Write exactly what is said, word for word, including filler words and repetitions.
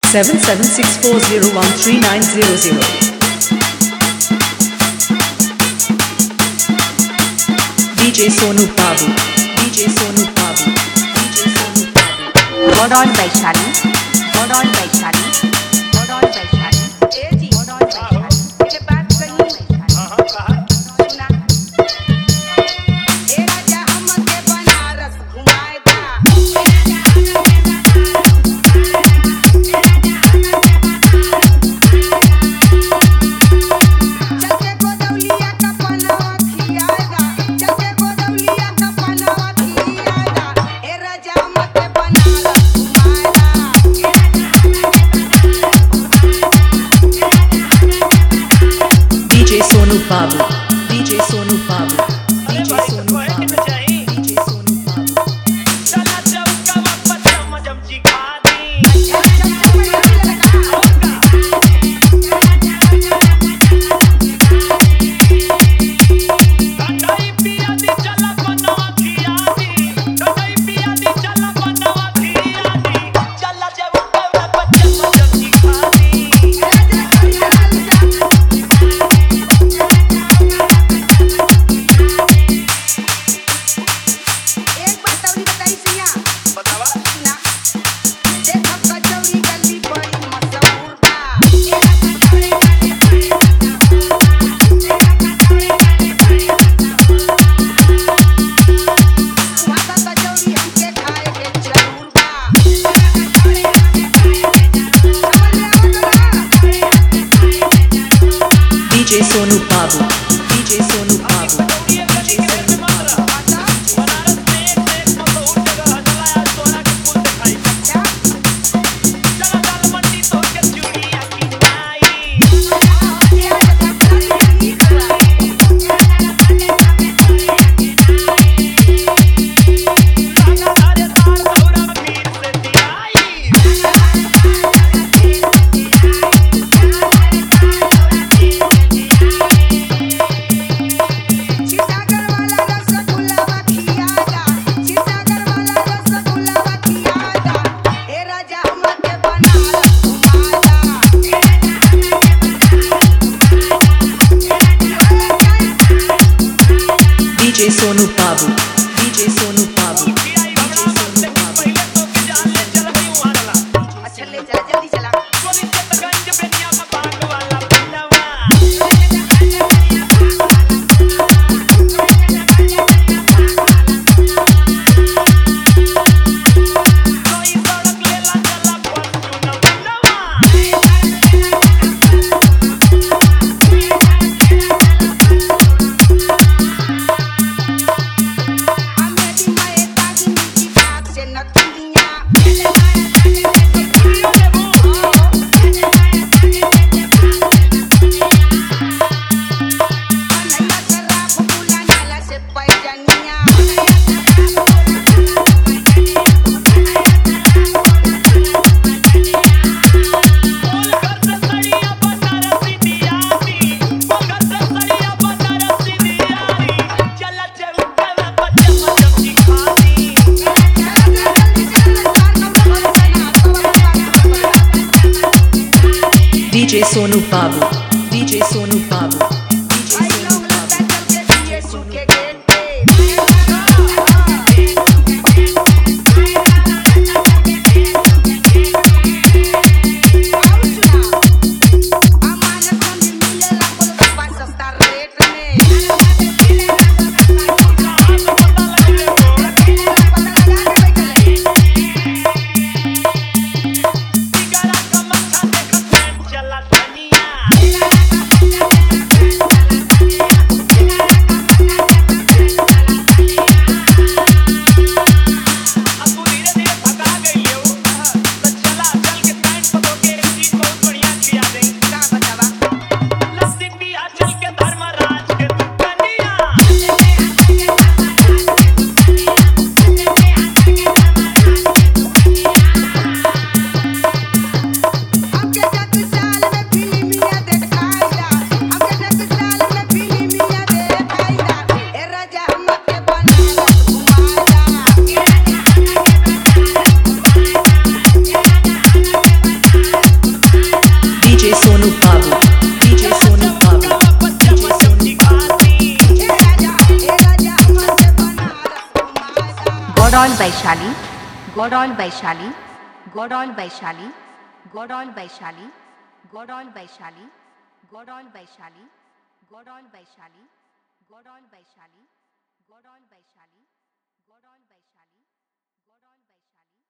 seven seven six four zero one three nine zero zero. D J Sonu Babu, D J Sonu Babu, D J Sonu Babu. Modern Vaishali, Modern Vaishali, Modern Vaishali. ए जी, Modern Vaishali. ये बात सही है। हाँ हाँ कहा। सुना। ए राजा हमके बनारस घुमाएगा। चलते गोदौलिया का पनावा खियाएगा। चलते गोदौलिया का पनावा खियाएगा। ए राजा हमके बनारस घुमाएगा। D J Sonu Babu, D J Sonu Babu, D J Sonu Babu, D J Sonu Babu. चला चौका वापस जम जी खादी ठंडाई पिया दी चला बनवा खिया दी ठंडाई पिया दी चला बनवा खिया दी चला चौका वापस जम जी खादी एक बतौरी बताई सिया बतावा सुना देखो कचौड़ी गली बड़ी मशहूर बा वहाँ का कचौड़ी हमके खाए के जरूर बा D J Sonu Babu, D J Sonu Babu, ये गली के में मात्रा बनारस में एक से एक मशहूर जगह है चला यार सोना के पुल दिखाई चला दाल मंडी तो के चूड़िया की नाई राजा तारे तार दौरा पीर से दियाई सीतागर वाला रसगुल्ला खियागा सीतागर वाला रसगुल्ला खियागा ए राजा हमके बनारस घुमाएगा D J Sonu Babu, D J Sonu Babu, D खियाई J हमरा Sonu से Babu. पहले तो के जान ले चल गई वाला अच्छा ले चला जल्दी चला सोनी चितगंज बेनिया का बाग वाला पुलवा कोई सड़क लेला चला फॉर्च्यूनर पुलवा हमें भी मैं तागिनी की बात से न दुनिया कन्हैया शराब बुला नाला से पैजनिया बोल घर से सड़िया बनारसी दियारी बोल घर से सड़िया बनारसी दियारी चला चौका वापस जम जी khadi D J Sonu Babu, D J Sonu Babu, D J आई Sonu लोग Babu. लगता चलते दिए सूखे गेट पे और सुना अमानत मंदिर मिलेला कोलकाता सस्ता रेट में पता लगा के बैठले बिगड़ा का मक्खा देखत चला धनिया Godol Vaishali, Godol Vaishali, Godol Vaishali, Godol Vaishali, Godol Vaishali, Godol Vaishali, Godol Vaishali, Godol Vaishali, Godol Vaishali, Godol Vaishali, Godol Vaishali.